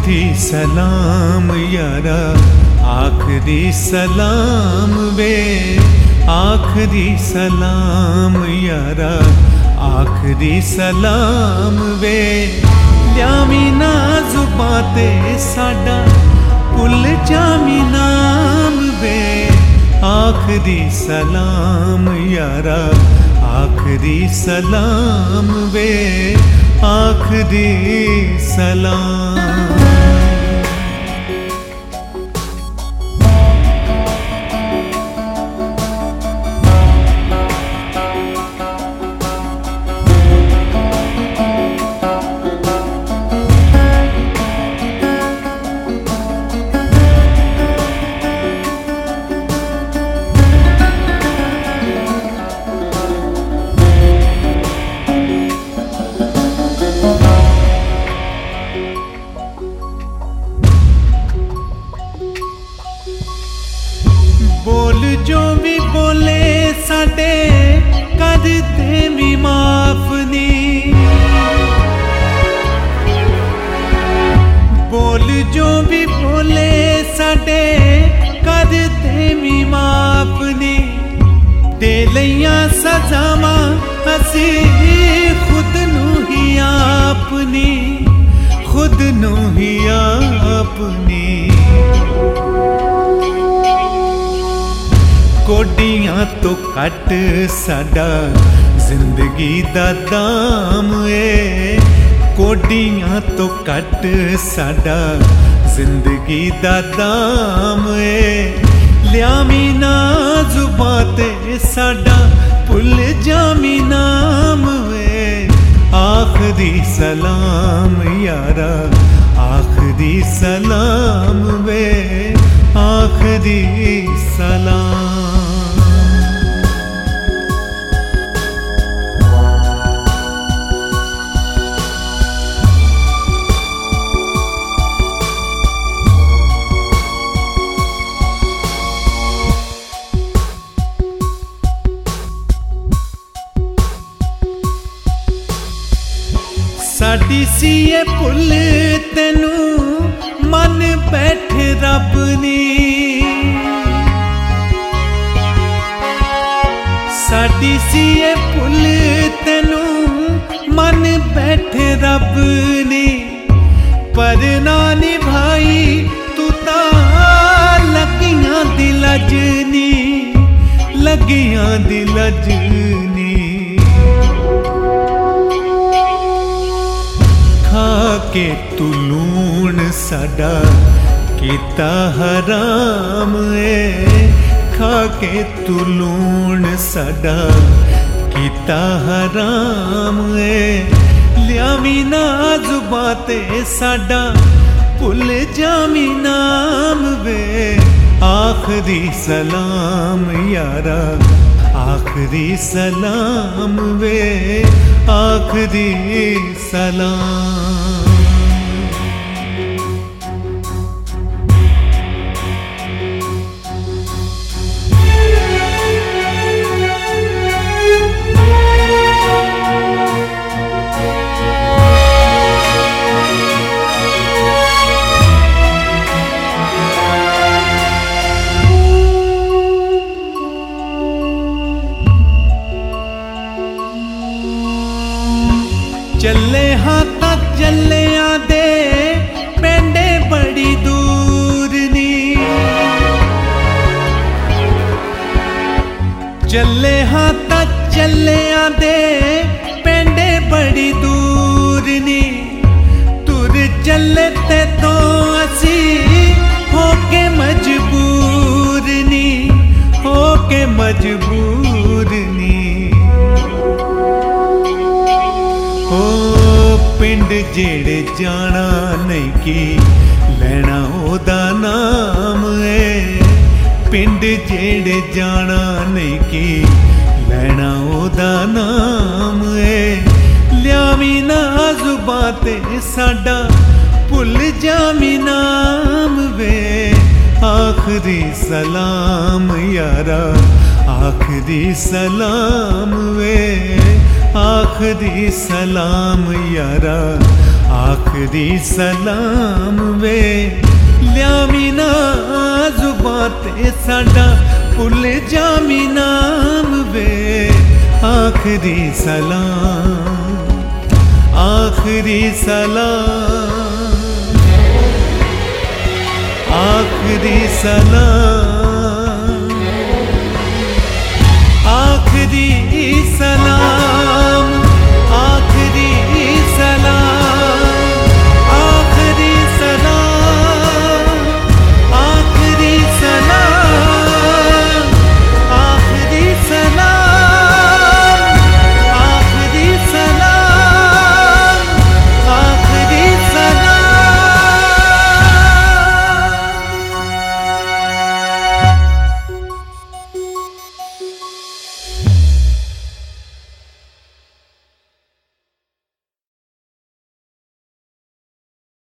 आखिरी सलाम यारा, आखिरी सलाम वे, आखिरी सलाम यारा, आखिरी सलाम वे। लियावी ना जुबां ते साडा भुल जावी नाम वे। आखिरी सलाम यारा, आखिरी सलाम वे, आखिरी सलाम। बोल जो भी बोले साडे कर दे भी माफ नी। बोल जो भी बोले साडे कर दे भी माफ नी। दे लईयां सजावां असी खुद नू ही आपनी, खुद नू ही आपनी। कोडियां तो कट साडा जिंदगी दा दाम ए। कोडियां तो कट साडा जिंदगी दा दाम ए। लियावी ना जुबां ते साडा भुल जावी नाम वे। आखिरी सलाम यारा, आखिरी सलाम वे, आखिरी सलाम। साडी सी ये भुल तेनू मन बैठे रब नी। साडी सी ये भुल तेनू मन बैठे रब नी। पर ना निभाई तू ता लगियां दी लजनी, लगियां दी लजनी। के तू लूण साडा कीता हराम ए। खा के तू लूण साडा कीता हराम ए। लियावी ना जुबां ते साडा भुल जावी नाम वे। आखिरी सलाम यारा, आखिरी सलाम वे, आखिरी सलाम। चले हाँ ता चले आदे पेंडे बड़ी दूर नी। चले हाँ ता चले आदे पेंडे बड़ी दूर नी। तुर चले ते तो असी होके मजबूर नी, होके मजबूर नी। पिंड जेड़े जाना नहीं की लैना ओदा नाम है। पिंड जेड़े जाना नहीं की लैना ओदा नाम है। लियावी ना जुबां ते साडा भुल जावी नाम वे। आखिरी सलाम यारा, आखिरी सलाम वे, आखिरी सलाम यारा, आखिरी सलाम वे लियावी ना जुबां ते साडा भुल जामी नाम वे आखिरी सलाम आखिरी सलाम आखिरी सलाम आखिरी सलाम।